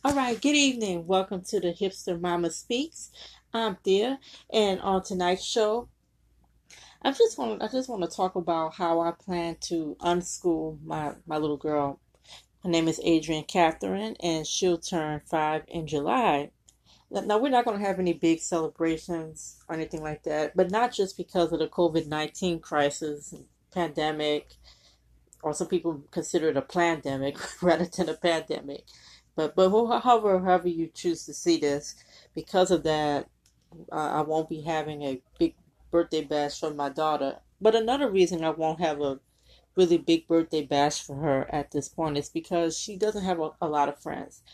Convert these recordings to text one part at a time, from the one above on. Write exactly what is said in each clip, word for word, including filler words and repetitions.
All right, good evening. Welcome to the Hipster Mama Speaks. I'm Thea, and on tonight's show, I just want I just want to talk about how I plan to unschool my my little girl. Her name is Adrian Catherine, and she'll turn five in July. Now, now, we're not going to have any big celebrations or anything like that, but not just because of the COVID nineteen crisis, pandemic, or some people consider it a pandemic rather than a pandemic. But but however however you choose to see this, because of that, uh, I won't be having a big birthday bash for my daughter. But another reason I won't have a really big birthday bash for her at this point is because she doesn't have a, a lot of friends.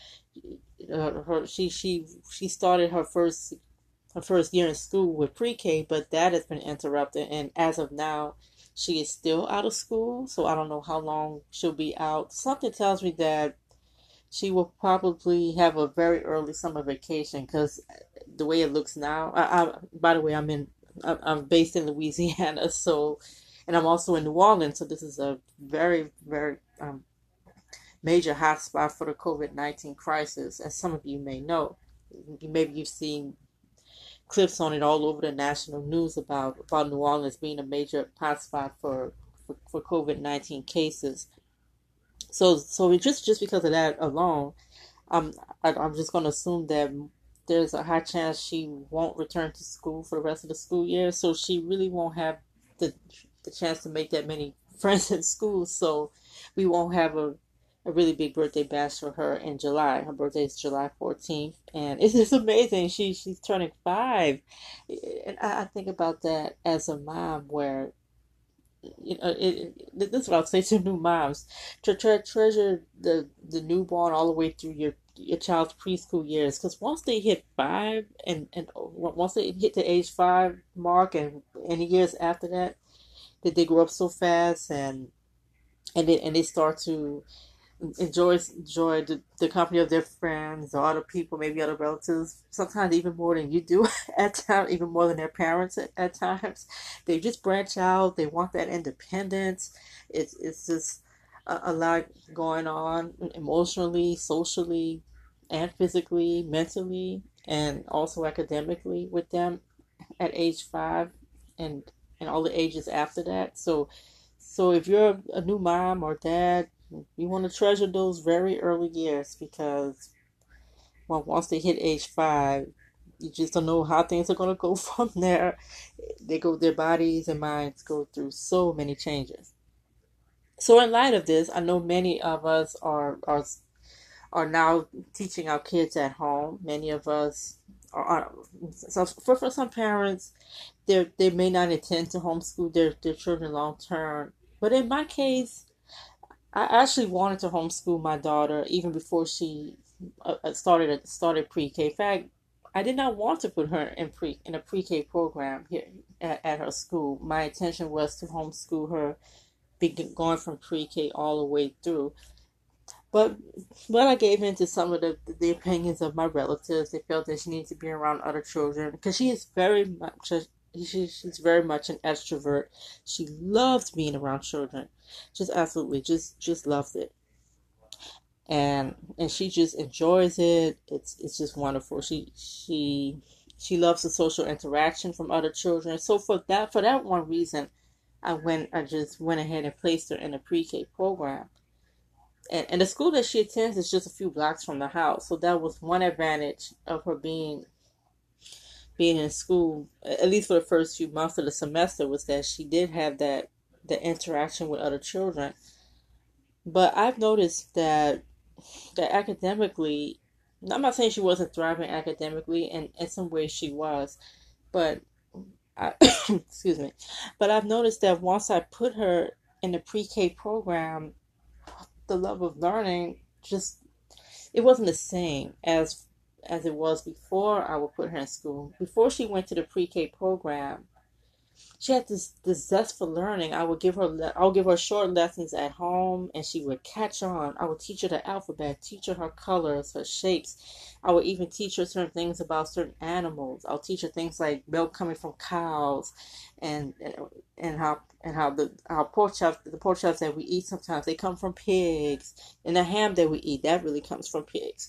Uh, her she she she started her first her first year in school with pre-K, but that has been interrupted, and as of now, she is still out of school. So I don't know how long she'll be out. Something tells me that she will probably have a very early summer vacation because the way it looks now. I, I by the way, I'm in I- I'm based in Louisiana, so and I'm also in New Orleans, so this is a very very um, major hotspot for the COVID nineteen crisis, as some of you may know. Maybe you've seen clips on it all over the national news about about New Orleans being a major hotspot for for, for COVID nineteen cases. So so just just because of that alone, I'm I, I'm just going to assume that there's a high chance she won't return to school for the rest of the school year. So she really won't have the the chance to make that many friends in school. So we won't have a a really big birthday bash for her in July. Her birthday is July fourteenth, and it's just amazing. She she's turning five, and I, I think about that as a mom, where you know, it, it, this is what I'll say to new moms: to tre- treasure the the newborn all the way through your your child's preschool years, because once they hit five and and once they hit the age five mark and any years after that, that they grow up so fast, and and they and they start to enjoys enjoy the, the company of their friends or other people, maybe other relatives, sometimes even more than you do at times, even more than their parents at, at times. They just branch out. They want that independence. It's it's just a, a lot going on emotionally, socially, and physically, mentally, and also academically with them at age five and and all the ages after that. So so if you're a new mom or dad, you want to treasure those very early years because well, once they hit age five, you just don't know how things are going to go from there. They go, their bodies and minds go through so many changes. So in light of this, I know many of us are are are now teaching our kids at home. Many of us are, are so for, for some parents, they they may not intend to homeschool their, their children long term. But in my case, I actually wanted to homeschool my daughter even before she uh, uh, started started pre-K. In fact, I did not want to put her in pre in a pre-K program here at, at her school. My intention was to homeschool her, be going from pre-K all the way through. But but I gave in to some of the the opinions of my relatives. They felt that she needed to be around other children because she is very much a, she, she's very much an extrovert. She loves being around children, just absolutely just just loves it, and and she just enjoys it. It's it's just wonderful. She she she loves the social interaction from other children. So for that for that one reason, I went I just went ahead and placed her in a pre-K program, and, and the school that she attends is just a few blocks from the house. So that was one advantage of her being being in school, at least for the first few months of the semester, was that she did have that the interaction with other children. But I've noticed that that academically, I'm not saying she wasn't thriving academically, and in some ways she was, but I, excuse me, but I've noticed that once I put her in the pre-K program, the love of learning just it wasn't the same as as it was before I would put her in school. Before she went to the pre-K program, she had this this zest for learning. I would give her le- I would give her short lessons at home, and she would catch on. I would teach her the alphabet, teach her her colors, her shapes. I would even teach her certain things about certain animals. I'll teach her things like milk coming from cows, and and, and how and how the how pork chops the pork chops that we eat sometimes they come from pigs, and the ham that we eat that really comes from pigs.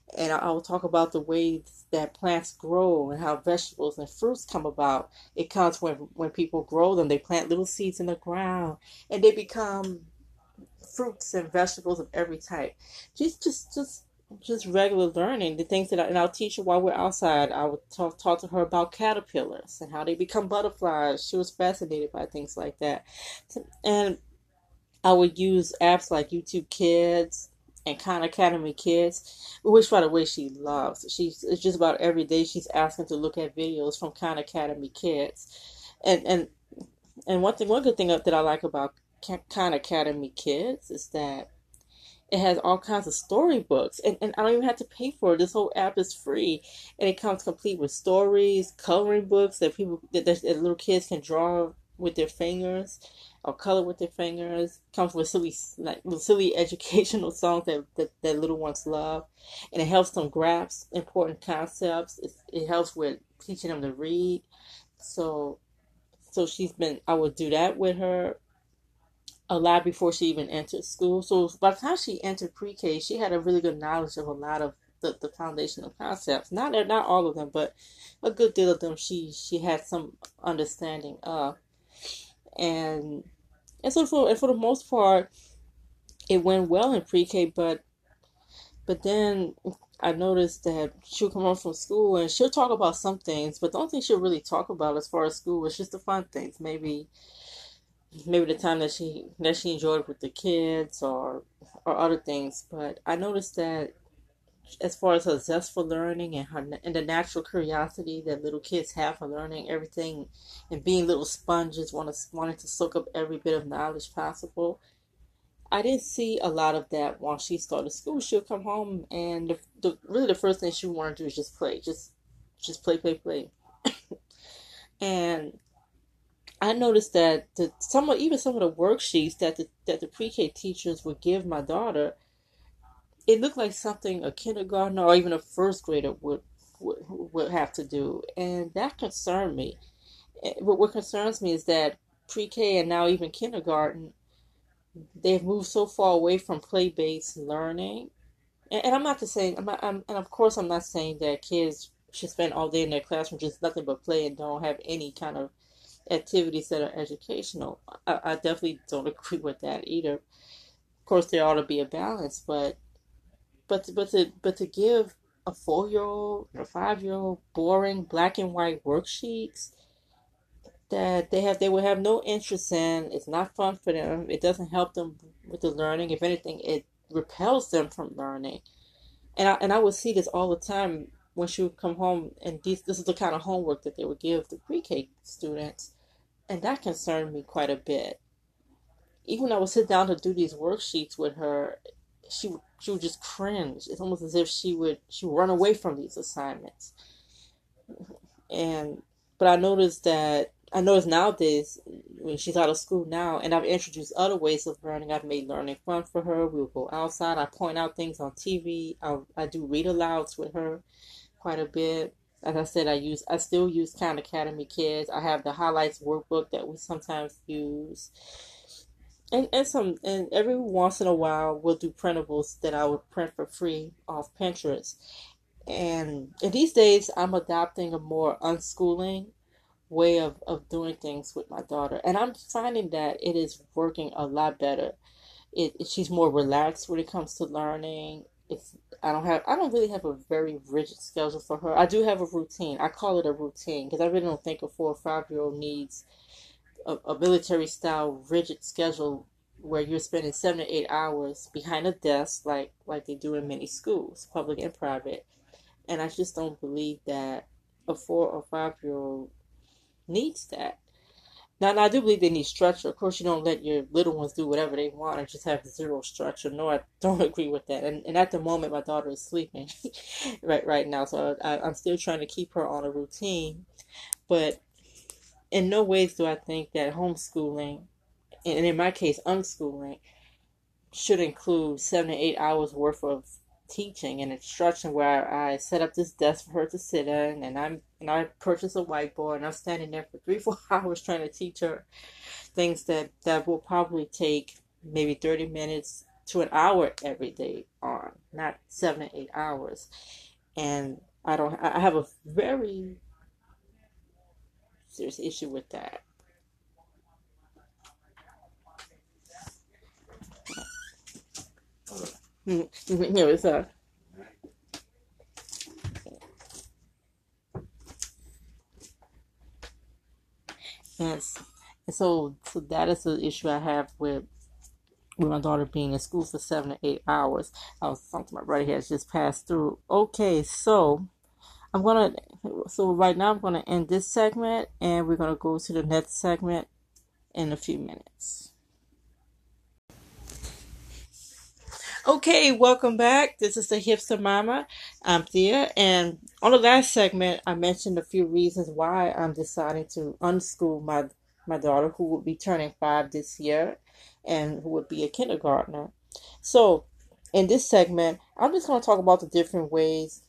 And I, I will talk about the ways that plants grow and how vegetables and fruits come about. It comes when when people grow them. They plant little seeds in the ground, and they become fruits and vegetables of every type. Just just just just regular learning, the things that I, and I'll teach her while we're outside. I would talk, talk to her about caterpillars and how they become butterflies. She was fascinated by things like that. And I would use apps like YouTube Kids and Khan Academy Kids, which by the way she loves. She's it's just about every day she's asking to look at videos from Khan Academy Kids. And and and one thing one good thing that I like about Khan Academy Kids is that it has all kinds of storybooks, and, and I don't even have to pay for it. This whole app is free, and it comes complete with stories, coloring books that people that, that little kids can draw with their fingers or color with their fingers. Comes with silly like with silly educational songs that, that that little ones love, and it helps them grasp important concepts. It, it helps with teaching them to read. So so she's been. I would do that with her a lot before she even entered school. So by the time she entered pre-K, she had a really good knowledge of a lot of the, the foundational concepts. Not not all of them, but a good deal of them she she had some understanding of. And and so for and for the most part, it went well in pre-K. But but then I noticed that she'll come home from school and she'll talk about some things, but the only thing she'll really talk about as far as school was just the fun things. Maybe maybe the time that she that she enjoyed with the kids or or other things. But I noticed that as far as her zest for learning and her and the natural curiosity that little kids have for learning everything and being little sponges, want to wanting to soak up every bit of knowledge possible. I didn't see a lot of that once she started school. She'll come home and the, the really the first thing she wanted to do is just play, just just play, play, play. And I noticed that the some of, even some of the worksheets that the that the pre-K teachers would give my daughter, it looked like something a kindergartner or even a first grader would would, would have to do, and that concerned me. But what concerns me is that pre-K and now even kindergarten, they've moved so far away from play-based learning. And, and I'm not just saying, I'm, not, I'm and of course I'm not saying that kids should spend all day in their classroom just nothing but play and don't have any kind of activities that are educational. I, I definitely don't agree with that either. Of course, there ought to be a balance, but but to, but to but to give a four year old or five year old boring black and white worksheets that they have they will have no interest in. It's not fun for them. It doesn't help them with the learning. If anything, it repels them from learning. And I and I would see this all the time when she would come home, and these this is the kind of homework that they would give the pre-K students, and that concerned me quite a bit. Even when I would sit down to do these worksheets with her, she would she would just cringe. It's almost as if she would she would run away from these assignments. And but I noticed that I noticed nowadays when she's out of school now, and I've introduced other ways of learning. I've made learning fun for her. We'll go outside. I point out things on T V. I I do read alouds with her quite a bit. As I said, I use I still use Khan Academy Kids. I have the highlights workbook that we sometimes use. And and some and every once in a while we'll do printables that I would print for free off Pinterest. And, and these days I'm adopting a more unschooling way of, of doing things with my daughter. And I'm finding that it is working a lot better. It, it she's more relaxed when it comes to learning. It's I don't have I don't really have a very rigid schedule for her. I do have a routine. I call it a routine because I really don't think a four or five year old needs a, a military style rigid schedule where you're spending seven to eight hours behind a desk like like they do in many schools, public and private. And I just don't believe that a four or five year old needs that. Now, now, I do believe they need structure. Of course, you don't let your little ones do whatever they want and just have zero structure. No, I don't agree with that. And, and at the moment, my daughter is sleeping right right now, so I, I'm still trying to keep her on a routine. But in no ways do I think that homeschooling, and in my case, unschooling, should include seven to eight hours worth of teaching and instruction where I set up this desk for her to sit in, and I'm and I purchase a whiteboard and I'm standing there for three four hours trying to teach her things that that will probably take maybe thirty minutes to an hour every day on, not seven to eight hours. And I don't. I have a very serious issue with that. Mm, Here it's a yes. And so, so that is the issue I have with with my daughter being in school for seven to eight hours. I was talking to my brother, he has just passed through. Okay, so I'm gonna so right now I'm gonna end this segment and we're gonna go to the next segment in a few minutes. Okay, welcome back. This is the Hipster Mama. I'm Thea, and on the last segment, I mentioned a few reasons why I'm deciding to unschool my my daughter, who will be turning five this year, and who would be a kindergartner. So, in this segment, I'm just going to talk about the different ways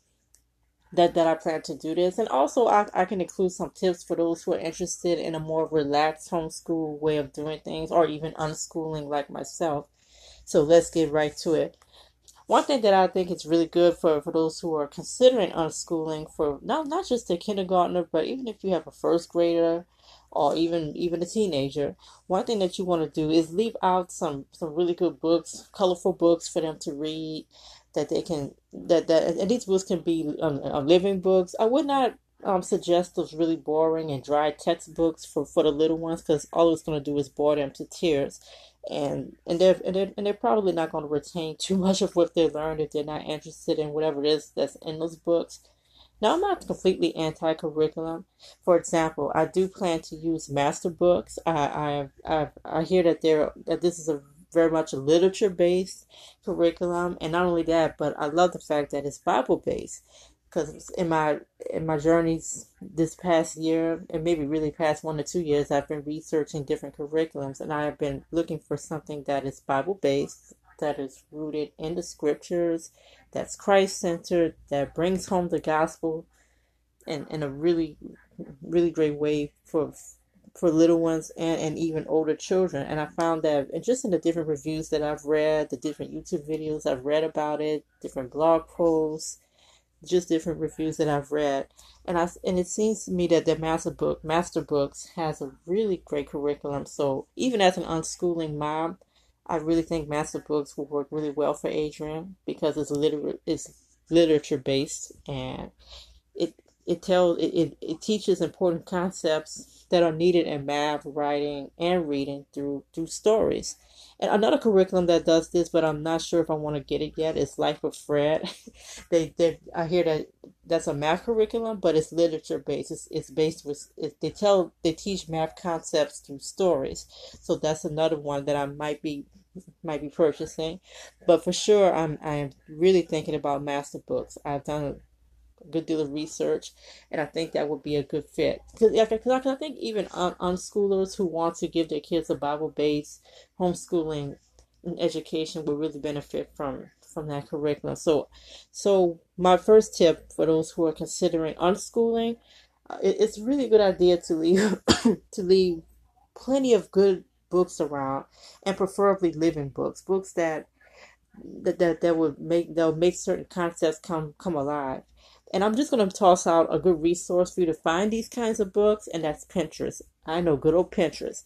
that that I plan to do this, and also I I can include some tips for those who are interested in a more relaxed homeschool way of doing things, or even unschooling like myself. So let's get right to it. One thing that I think is really good for, for those who are considering unschooling for not not just a kindergartner, but even if you have a first grader or even even a teenager, one thing that you want to do is leave out some some really good books, colorful books for them to read that they can that that and these books can be um, uh, living books. I would not um, suggest those really boring and dry textbooks for for the little ones because all it's going to do is bore them to tears and and they're and they're, and they're probably not going to retain too much of what they learned if they're not interested in whatever it is that's in those books. Now, I'm not completely anti-curriculum. For example, I do plan to use master books. I I I, I hear that there that this is a very much a literature-based curriculum, and not only that, but I love the fact that it's Bible-based. Because in my in my journeys this past year, and maybe really past one to two years, I've been researching different curriculums, and I have been looking for something that is Bible-based, that is rooted in the scriptures, that's Christ-centered, that brings home the gospel in, in a really, really great way for for little ones and, and even older children. And I found that and just in the different reviews that I've read, the different YouTube videos I've read about it, different blog posts, just different reviews that I've read, and I and it seems to me that the master book, Master Books, has a really great curriculum. So even as an unschooling mom, I really think Master Books will work really well for Adrian because it's liter it's literature based and it it tells it, it, it teaches important concepts that are needed in math, writing, and reading through through stories. And another curriculum that does this, but I'm not sure if I want to get it yet, is Life of Fred. they they I hear that that's a math curriculum, but it's literature based. It's it's based with it, they tell they teach math concepts through stories. So that's another one that I might be might be purchasing. But for sure, I'm I am really thinking about master books. I've done a good deal of research, and I think that would be a good fit. Because yeah, cause I think even un- unschoolers who want to give their kids a Bible-based homeschooling education would really benefit from from that curriculum. So, so my first tip for those who are considering unschooling, uh, it, it's a really good idea to leave to leave plenty of good books around, and preferably living books, books that that that, that would make that would make certain concepts come come alive. And I'm just going to toss out a good resource for you to find these kinds of books, and that's Pinterest. I know, good old Pinterest.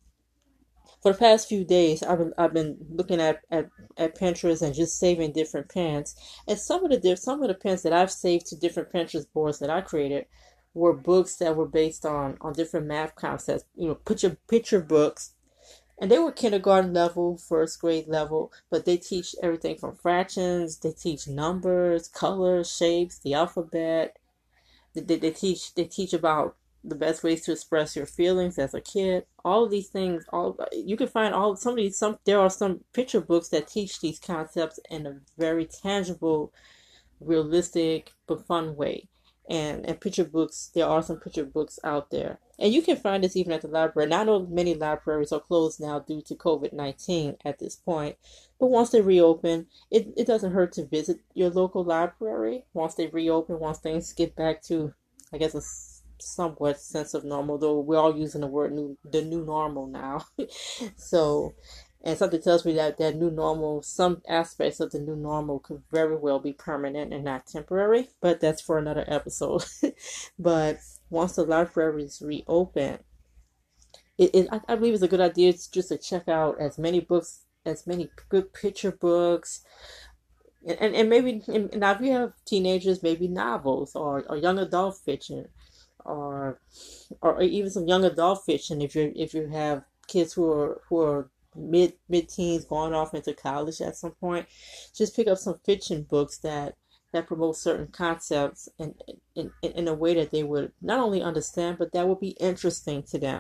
For the past few days, I've been I've been looking at, at, at Pinterest and just saving different pins. And some of the diff- some of the pins that I've saved to different Pinterest boards that I created were books that were based on on different math concepts. You know, picture picture books, and they were kindergarten level, first grade level, but they teach everything from fractions, they teach numbers, colors, shapes, the alphabet. They, they, they teach they teach about the best ways to express your feelings as a kid. All of these things, all you can find all some of these some there are some picture books that teach these concepts in a very tangible, realistic but fun way. And and picture books, there are some picture books out there. And you can find this even at the library. And I know many libraries are closed now due to COVID nineteen at this point. But once they reopen, it, it doesn't hurt to visit your local library. Once they reopen, once things get back to, I guess, a s- somewhat sense of normal, though we're all using the word new, the new normal now. So, And something tells me that that new normal, some aspects of the new normal could very well be permanent and not temporary, but that's for another episode. But once the libraries reopen, it, it I, I believe it's a good idea just to check out as many books, as many good picture books, and, and, and maybe, and now if you have teenagers, maybe novels or, or young adult fiction, or or even some young adult fiction if you if you have kids who are who are mid mid teens going off into college at some point. Just pick up some fiction books that that promote certain concepts in in, in a way that they would not only understand but that would be interesting to them.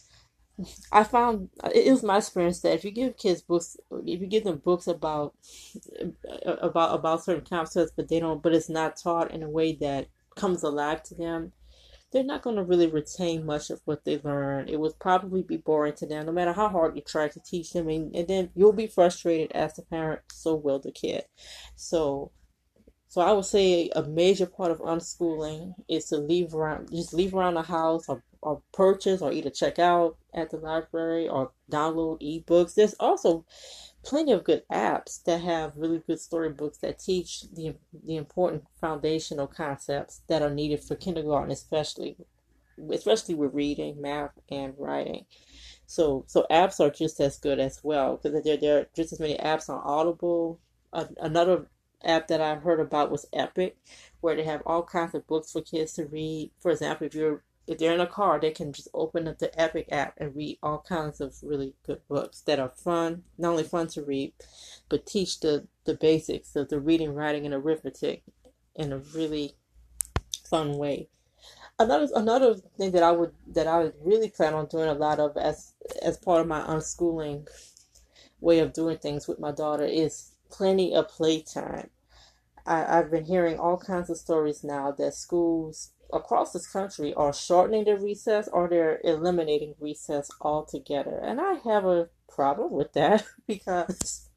I found it was my experience that if you give kids books, if you give them books about about about certain concepts, but they don't, but it's not taught in a way that comes alive to them, they're not going to really retain much of what they learn. It would probably be boring to them, no matter how hard you try to teach them, and, and then you'll be frustrated as the parent. So will the kid. So so I would say a major part of unschooling is to leave around, just leave around the house, or, or purchase, or either check out at the library, or download ebooks. There's also plenty of good apps that have really good storybooks that teach the the important foundational concepts that are needed for kindergarten, especially especially with reading, math, and writing. So so apps are just as good as well, because there there are just as many apps on Audible. Uh, another app that I heard about was Epic, where they have all kinds of books for kids to read. For example, if you're if they're in a car, they can just open up the Epic app and read all kinds of really good books that are fun, not only fun to read, but teach the, the basics of the reading, writing, and arithmetic in a really fun way. Another another thing that I would that I would really plan on doing a lot of as as part of my unschooling way of doing things with my daughter is plenty of playtime. I, I've been hearing all kinds of stories now that schools across this country are shortening their recess or they're eliminating recess altogether. And I have a problem with that because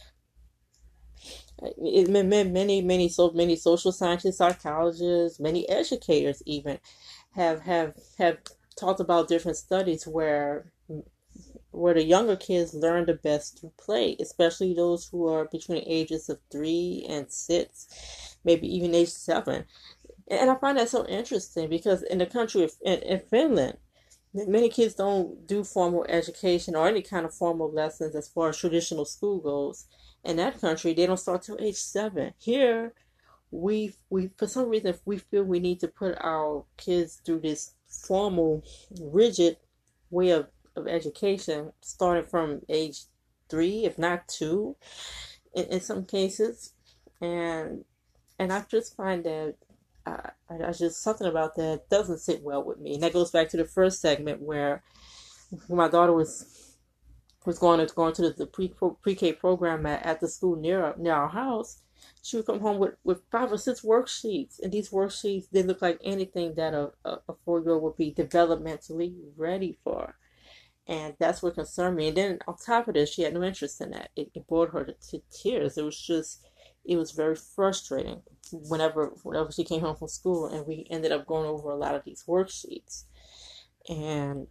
it, many, many, so many social scientists, psychologists, many educators even have have have talked about different studies where where the younger kids learn the best through play, especially those who are between the ages of three and six, maybe even age seven. And I find that so interesting because in the country of in, in Finland, many kids don't do formal education or any kind of formal lessons as far as traditional school goes. In that country, they don't start till age seven. Here, we we for some reason we feel we need to put our kids through this formal, rigid way of, of education, starting from age three, if not two, in, in some cases, and and I just find that I, I just something about that doesn't sit well with me. And that goes back to the first segment where when my daughter was was going to going to the, the pre pre-K program at, at the school near near our house. She would come home with, with five or six worksheets, and these worksheets didn't look like anything that a, a, a four-year-old would be developmentally ready for. And that's what concerned me. And then on top of this, she had no interest in that. It, it bored her to, to tears. It was just, it was very frustrating whenever whenever she came home from school, and we ended up going over a lot of these worksheets. And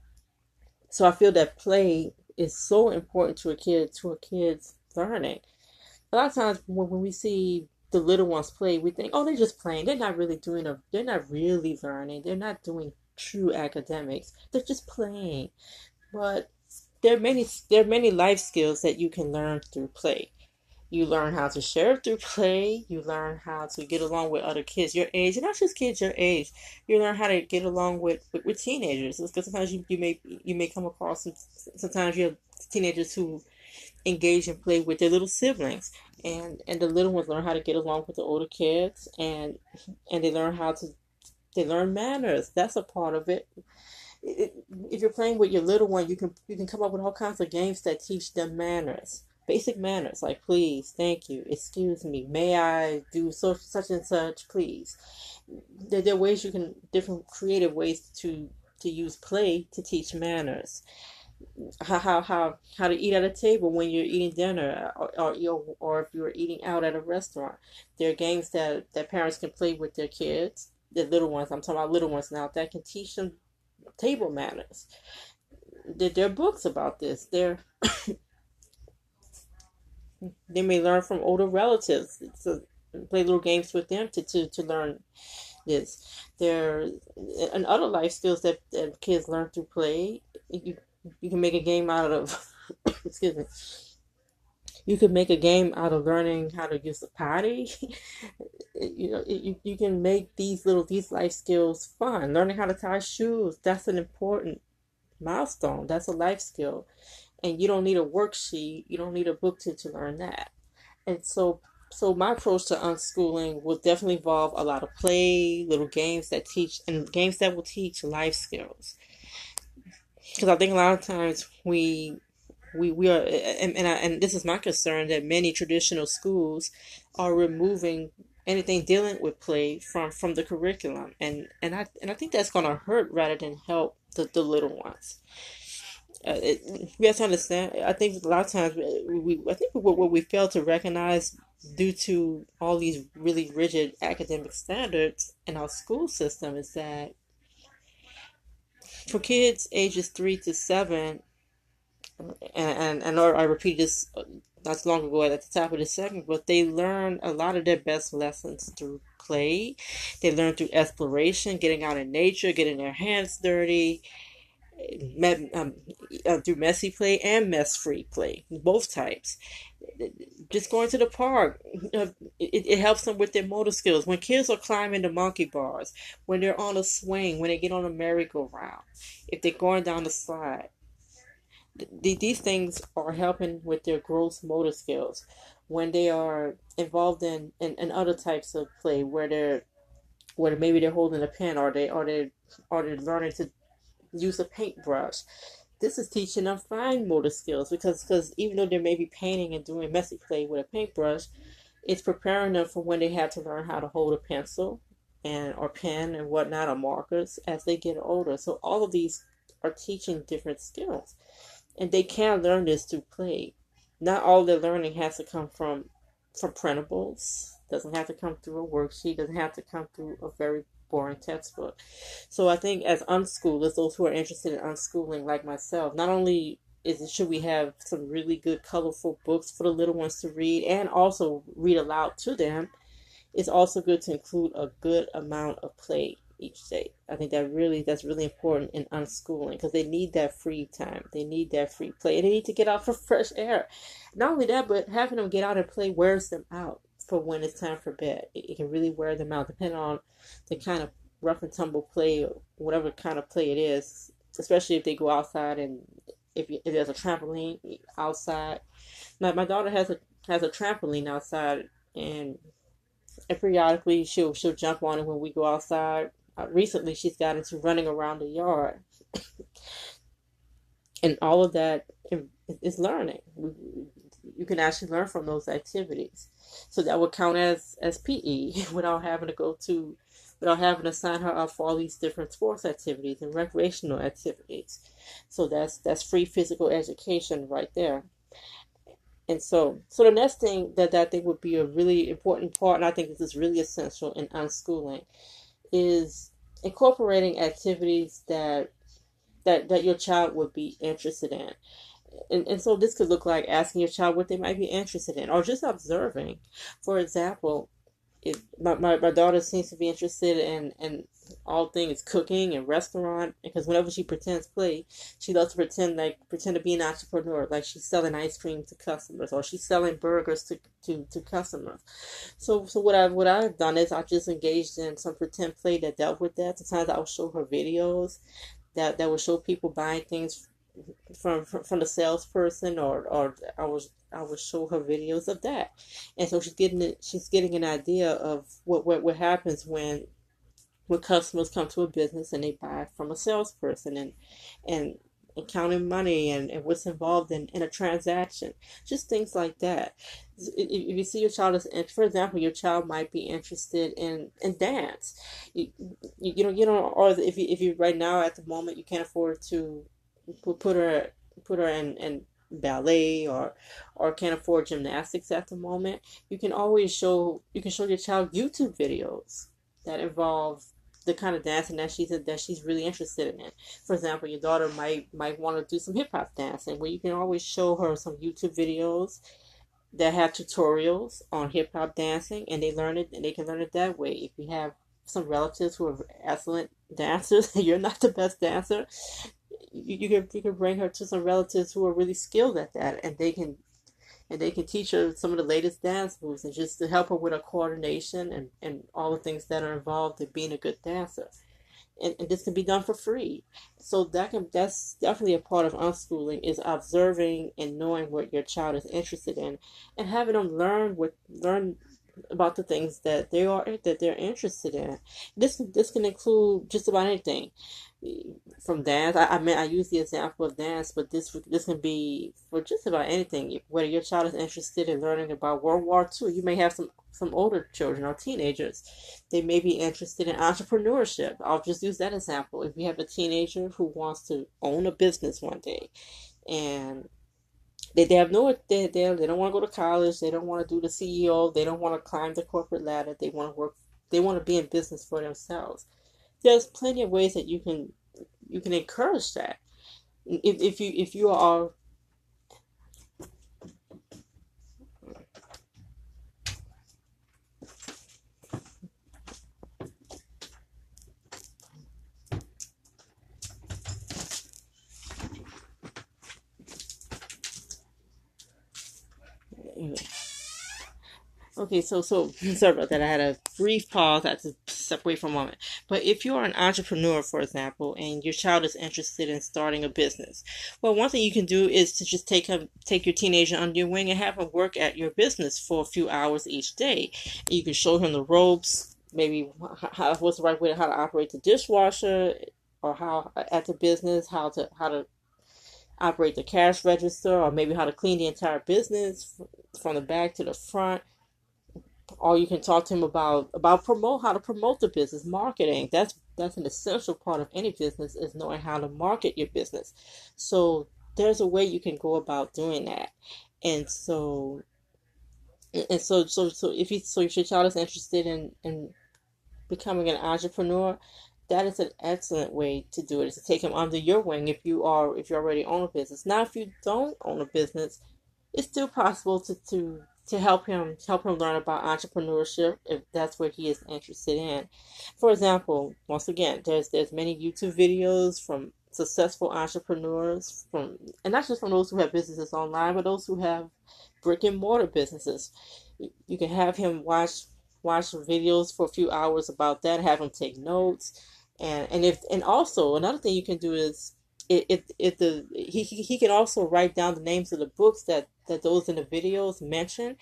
so I feel that play is so important to a kid, to a kid's learning. A lot of times when, when we see the little ones play, we think, oh, they're just playing. They're not really doing a, they're not really learning. They're not doing true academics. They're just playing. But there are many, there are many life skills that you can learn through play. You learn how to share through play. You learn how to get along with other kids your age, and not just kids your age. You learn how to get along with, with, with teenagers. Because sometimes you, you may you may come across sometimes you have teenagers who engage and play with their little siblings, and and the little ones learn how to get along with the older kids, and and they learn how to they learn manners. That's a part of it. It, if you're playing with your little one, you can you can come up with all kinds of games that teach them manners. Basic manners like please, thank you, excuse me, may I do so such and such, please. There, there are ways you can different creative ways to to use play to teach manners. How how how how to eat at a table when you're eating dinner, or or, or or if you're eating out at a restaurant. There are games that that parents can play with their kids, the little ones. I'm talking about little ones now that can teach them table manners. There, there are books about this. There They may learn from older relatives. So play little games with them to, to, to learn this. There and other life skills that, that kids learn through play. You you can make a game out of excuse me. You could make a game out of learning how to use the potty. You know, you, you can make these little these life skills fun. Learning how to tie shoes, that's an important milestone. That's a life skill. And you don't need a worksheet. You don't need a book to, to learn that. And so so my approach to unschooling will definitely involve a lot of play, little games that teach and games that will teach life skills. Because I think a lot of times we we we are and and, I, and this is my concern that many traditional schools are removing anything dealing with play from from the curriculum, and and I and I think that's going to hurt rather than help the, the little ones. Uh, it, we have to understand. I think a lot of times we, we I think what, what we fail to recognize due to all these really rigid academic standards in our school system is that for kids ages three to seven, and, and I know I repeated this not too long ago at the top of the segment, but they learn a lot of their best lessons through play. They learn through exploration, getting out in nature, getting their hands dirty, me- um, uh, through messy play and mess-free play, both types. Just going to the park, uh, it, it helps them with their motor skills. When kids are climbing the monkey bars, when they're on a swing, when they get on a merry-go-round, if they're going down the slide, th- these things are helping with their gross motor skills. When they are involved in, in, in other types of play, where they're where maybe they're holding a pen, or they or they or they're learning to use a paintbrush. This is teaching them fine motor skills because because even though they may be painting and doing messy play with a paintbrush, it's preparing them for when they have to learn how to hold a pencil and or pen and whatnot or markers as they get older. So all of these are teaching different skills, and they can learn this through play. Not all their learning has to come from from printables. Doesn't have to come through a worksheet. Doesn't have to come through a very boring textbook. So I think as unschoolers, those who are interested in unschooling, like myself, not only is it, should we have some really good, colorful books for the little ones to read, and also read aloud to them, it's also good to include a good amount of play each day. I think that really that's really important in unschooling because they need that free time. They need that free play. And they need to get out for fresh air. Not only that, but having them get out and play wears them out for when it's time for bed. It, it can really wear them out depending on the kind of rough and tumble play or whatever kind of play it is. Especially if they go outside and if, you, if there's a trampoline outside. My, my daughter has a has a trampoline outside, and and periodically she'll she'll jump on it when we go outside. Uh, recently, she's got into running around the yard, and all of that is learning. You can actually learn from those activities, so that would count as as P E without having to go to, without having to sign her up for all these different sports activities and recreational activities. So that's that's free physical education right there. And so, so the next thing that, that I think would be a really important part, and I think this is really essential in unschooling, is incorporating activities that that that your child would be interested in. And, and so this could look like asking your child what they might be interested in, or just observing. For example, it, my, my, my daughter seems to be interested in, in all things cooking and restaurant, because whenever she pretends play, she loves to pretend like pretend to be an entrepreneur, like she's selling ice cream to customers or she's selling burgers to, to, to customers. So so what I've what I've done is I just engaged in some pretend play that dealt with that. Sometimes I would show her videos that, that would show people buying things from from, from the salesperson, or or I was I would show her videos of that, and so she's getting it. She's getting an idea of what what, what happens when when customers come to a business and they buy from a salesperson, and and, and counting money, and, and what's involved in, in a transaction. Just things like that. If you see your child is, for example, your child might be interested in, in dance. You, you, you know, you know, or if you, if you right now at the moment you can't afford to put her put her in, in ballet, or or can't afford gymnastics at the moment, you can always show you can show your child YouTube videos that involve the kind of dancing that she's that she's really interested in. For example, your daughter might might want to do some hip hop dancing, where you can always show her some YouTube videos that have tutorials on hip hop dancing, and they learn it and they can learn it that way. If you have some relatives who are excellent dancers and you're not the best dancer, you, you can you can bring her to some relatives who are really skilled at that, and they can and they can teach her some of the latest dance moves and just to help her with her coordination and, and all the things that are involved in being a good dancer. And, and this can be done for free. So that can that's definitely a part of unschooling is observing and knowing what your child is interested in and having them learn what learn about the things that they are that they're interested in. This this can include just about anything from dance. I, I mean, I use the example of dance, but this this can be for just about anything. Whether your child is interested in learning about World War Two, you may have some some older children or teenagers. They may be interested in entrepreneurship. I'll just use that example. If you have a teenager who wants to own a business one day, and they, they have no they, they, they don't want to go to college, they don't want to do the C E O, they don't want to climb the corporate ladder, they want to work, they want to be in business for themselves. There's plenty of ways that you can you can encourage that. If if you if you are Okay, so so sorry about that. I had a brief pause. I had to step away for a moment. But if you are an entrepreneur, for example, and your child is interested in starting a business, well, one thing you can do is to just take him, take your teenager under your wing and have him work at your business for a few hours each day. You can show him the ropes, maybe how, what's the right way, how to operate the dishwasher, or how at the business, how to how to operate the cash register, or maybe how to clean the entire business from the back to the front. Or you can talk to him about about promote how to promote the business, marketing. That's that's an essential part of any business is knowing how to market your business. So there's a way you can go about doing that. And so and so so so if you so if your child is interested in in becoming an entrepreneur, that is an excellent way to do it. Is to take him under your wing if you are if you already own a business. Now, if you don't own a business, it's still possible to to to help him help him learn about entrepreneurship if that's what he is interested in. For example, once again, there's there's many YouTube videos from successful entrepreneurs from and not just from those who have businesses online, but those who have brick and mortar businesses. You can have him watch watch videos for a few hours about that, have him take notes, and and if and also another thing you can do is if if, if the he he can also write down the names of the books that that those in the videos mention.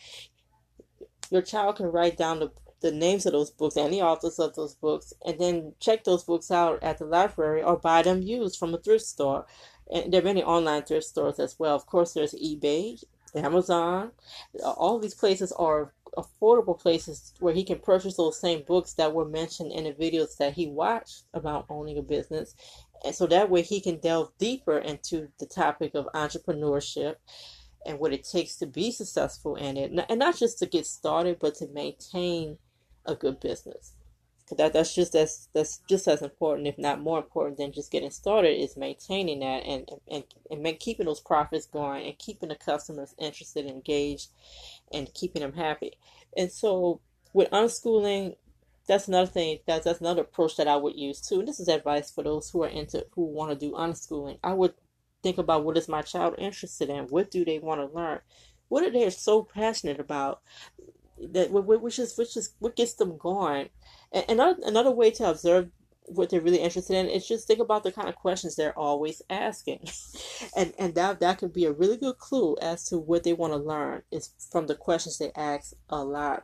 Your child can write down the the names of those books and the authors of those books, and then check those books out at the library or buy them used from a thrift store. And there are many online thrift stores as well. Of course, there's eBay, Amazon. All these places are affordable places where he can purchase those same books that were mentioned in the videos that he watched about owning a business. And so that way he can delve deeper into the topic of entrepreneurship and what it takes to be successful in it. And not just to get started, but to maintain a good business. That that's just that's that's just as important, if not more important, than just getting started. Is maintaining that and and and make, keeping those profits going and keeping the customers interested, engaged, and keeping them happy. And so with unschooling, that's another thing. That's that's another approach that I would use too. And this is advice for those who are into who want to do unschooling. I would think about what is my child interested in. What do they want to learn? What are they so passionate about? That which is which is what gets them going. And another another way to observe what they're really interested in is just think about the kind of questions they're always asking, and and that that could be a really good clue as to what they want to learn is from the questions they ask a lot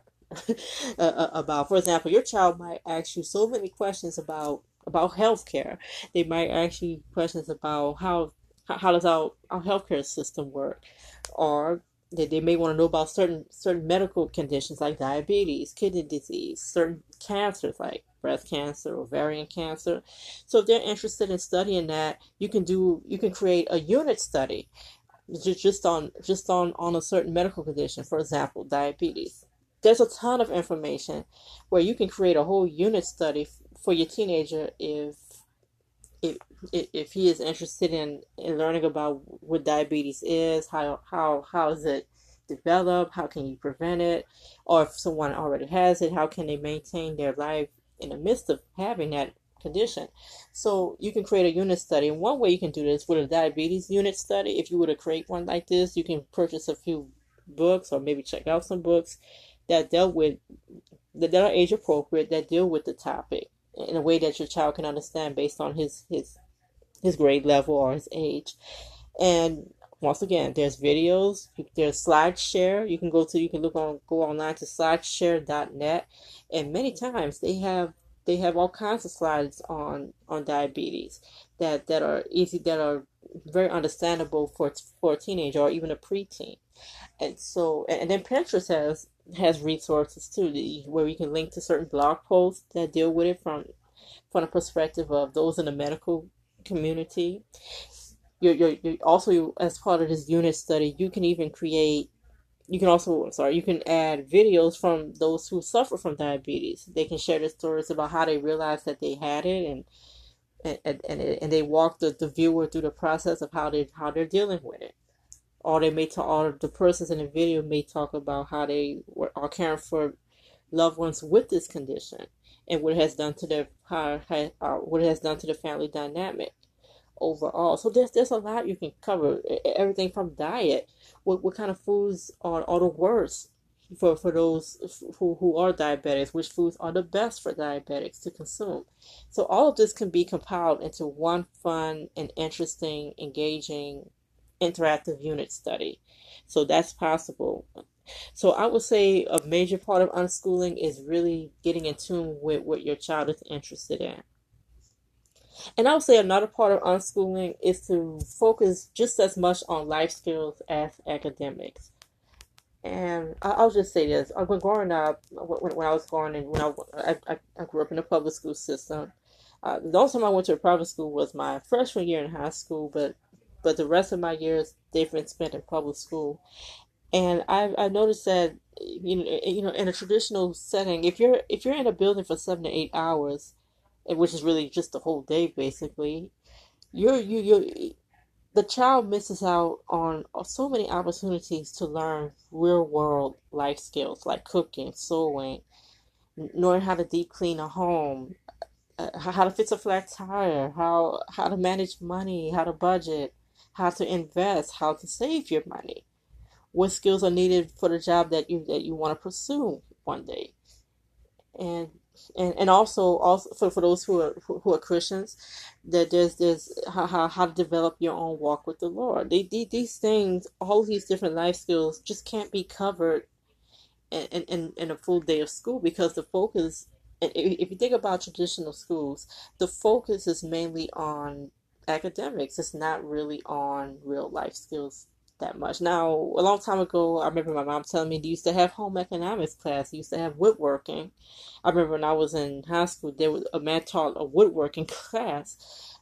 about. For example, your child might ask you so many questions about about healthcare. They might ask you questions about how how does our, our healthcare system work, or they, they may want to know about certain certain medical conditions like diabetes, kidney disease, certain cancers like breast cancer, ovarian cancer. So if they're interested in studying that, you can do you can create a unit study just just on just on on a certain medical condition. For example, diabetes. There's a ton of information where you can create a whole unit study for your teenager if if if he is interested in, in learning about what diabetes is, how how how is it develop? How can you prevent it? Or if someone already has it, how can they maintain their life in the midst of having that condition? So you can create a unit study. And one way you can do this with a diabetes unit study, if you were to create one like this, you can purchase a few books or maybe check out some books that dealt with that are age appropriate, that deal with the topic in a way that your child can understand based on his his his grade level or his age. And once again, there's videos, there's SlideShare. You can go to you can look on go online to slideshare dot net, and many times they have they have all kinds of slides on on diabetes that that are easy, that are very understandable for for a teenager or even a preteen. And so, and then Pinterest has has resources too, where you can link to certain blog posts that deal with it from from the perspective of those in the medical community. You're, you're, you're also, as part of this unit study, you can even create, you can also, sorry, you can add videos from those who suffer from diabetes. They can share their stories about how they realized that they had it, and and and, and they walk the, the viewer through the process of how they how they're dealing with it. Or they may talk, or the persons in the video may talk about how they were, are caring for loved ones with this condition and what it has done to their how, how, uh, what it has done to the family dynamic overall. So there's there's a lot you can cover. Everything from diet, what what kind of foods are, are the worst for for those who who are diabetics, which foods are the best for diabetics to consume. So all of this can be compiled into one fun and interesting, engaging, interactive unit study. So that's possible. So I would say a major part of unschooling is really getting in tune with what your child is interested in. And I would say another part of unschooling is to focus just as much on life skills as academics. And I- I'll just say this: when growing up, when, when I was growing, and when I, I I grew up in a public school system. Uh, the only time I went to a private school was my freshman year in high school, but but the rest of my years they've been spent in public school. And I I noticed that you know you know in a traditional setting, if you're if you're in a building for seven to eight hours, and which is really just the whole day basically, you're you you the child misses out on so many opportunities to learn real world life skills like cooking, sewing, knowing how to deep clean a home, uh, how to fix a flat tire, how how to manage money, how to budget, how to invest, how to save your money. What skills are needed for the job that you that you want to pursue one day, and and, and also also for, for those who are who, who are Christians, that there's there's how, how how to develop your own walk with the Lord. They, they, these things, all of these different life skills, just can't be covered in, in, in a full day of school, because the focus, and if you think about traditional schools, the focus is mainly on academics. It's not really on real life skills that much. Now, a long time ago, I remember my mom telling me they used to have home economics class. They used to have woodworking. I remember when I was in high school, there was a man taught a woodworking class.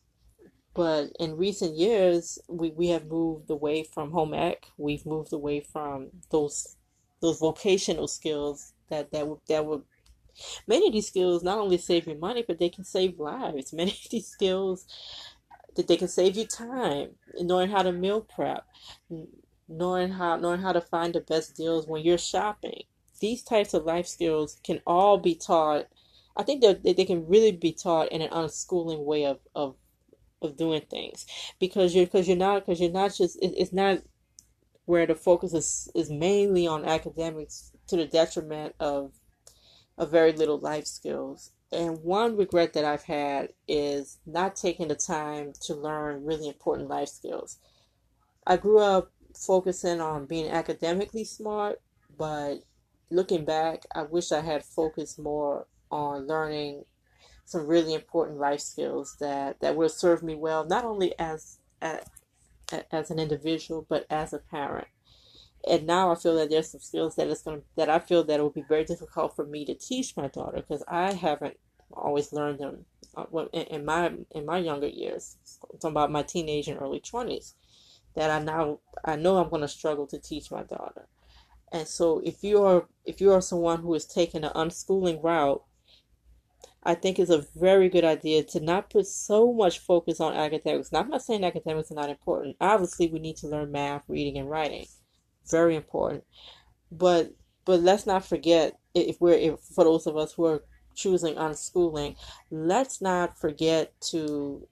But in recent years, we, we have moved away from home ec. We've moved away from those those vocational skills that that would that would many of these skills not only save you money, but they can save lives. Many of these skills that they can save you time, knowing how to meal prep, knowing how knowing how to find the best deals when you're shopping. These types of life skills can all be taught. I think that they can really be taught in an unschooling way of, of, of doing things, because you're because you're not because you're not just it, it's not where the focus is, is mainly on academics to the detriment of of very little life skills. And one regret that I've had is not taking the time to learn really important life skills. I grew up focusing on being academically smart, but looking back, I wish I had focused more on learning some really important life skills that, that would serve me well, not only as, as as an individual, but as a parent. And now I feel that there's some skills that it's going to, that I feel that it would be very difficult for me to teach my daughter, because I haven't always learned them uh, in, in my in my younger years. I'm talking about my teenage and early twenties, that I now I know I'm going to struggle to teach my daughter. And so if you are if you are someone who is taking an unschooling route, I think it's a very good idea to not put so much focus on academics. Now, I'm not saying academics are not important. Obviously, we need to learn math, reading, and writing. very important. But but let's not forget, if we're if, for those of us who are choosing unschooling, let's not forget to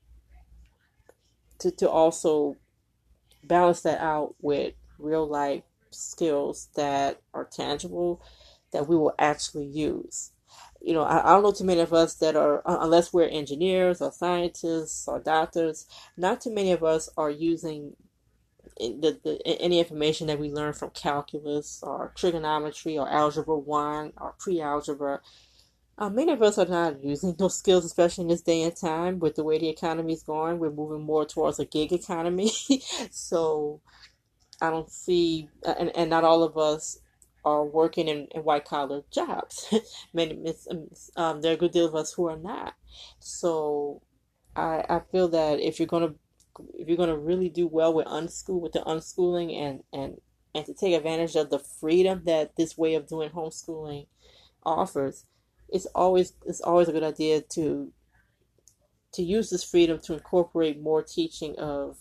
to to also balance that out with real life skills that are tangible, that we will actually use. You know, I, I don't know too many of us that are, unless we're engineers or scientists or doctors, not too many of us are using the, the any information that we learn from calculus or trigonometry or algebra one or pre-algebra. Uh, many of us are not using those skills, especially in this day and time with the way the economy is going. We're moving more towards a gig economy. So I don't see, and, and not all of us are working in, in white collar jobs. Many, um, there are a good deal of us who are not. So I, I feel that if you're gonna if you're gonna really do well with unschool with the unschooling and and and to take advantage of the freedom that this way of doing homeschooling offers, it's always it's always a good idea to to use this freedom to incorporate more teaching of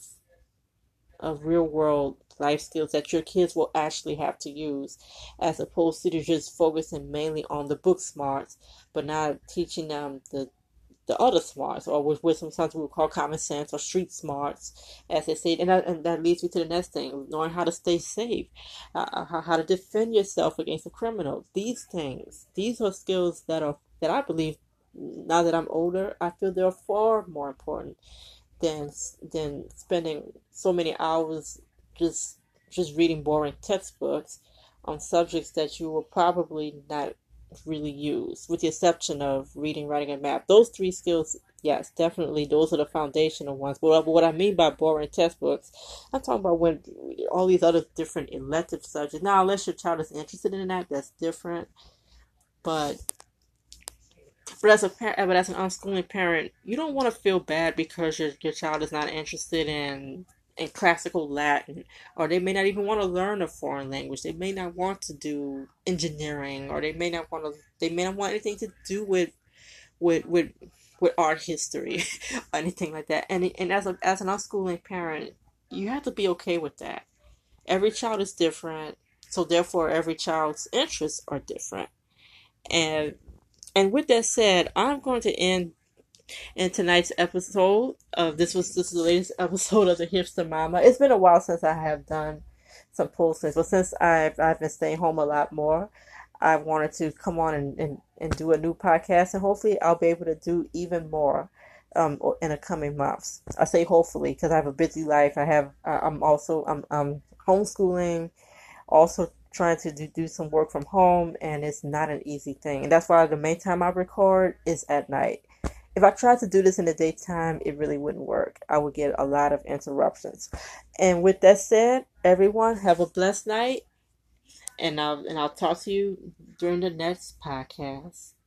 of real world life skills that your kids will actually have to use, as opposed to just focusing mainly on the book smarts but not teaching them the the other smarts, or what, what sometimes we would call common sense or street smarts, as they say. And that, and that leads me to the next thing: knowing how to stay safe, uh, how, how to defend yourself against a criminal. These things, these are skills that are that I believe, now that I'm older, I feel they're far more important than than spending so many hours just just reading boring textbooks on subjects that you will probably not really use, with the exception of reading, writing, and math. Those three skills, yes, definitely, those are the foundational ones. But what I mean by boring textbooks, I'm talking about when all these other different elective subjects. Now, unless your child is interested in that, that's different. But but as a parent, but as an unschooling parent, you don't want to feel bad because your your child is not interested in in classical Latin, or they may not even want to learn a foreign language. They may not want to do engineering, or they may not want to. They may not want anything to do with with with with art history or anything like that. And and as a as an unschooling parent, you have to be okay with that. Every child is different, so therefore every child's interests are different. And and with that said, I'm going to end in tonight's episode of this was this is the latest episode of the Hipster Mama. It's been a while since I have done some postings, but since I've I've been staying home a lot more, I wanted to come on and, and, and do a new podcast, and hopefully I'll be able to do even more um in the coming months. I say hopefully because I have a busy life. I have I'm also I'm I'm homeschooling, also trying to do, do some work from home, and it's not an easy thing. And that's why the main time I record is at night. If I tried to do this in the daytime, it really wouldn't work. I would get a lot of interruptions. And with that said, everyone have a blessed night, and I'll and I'll talk to you during the next podcast.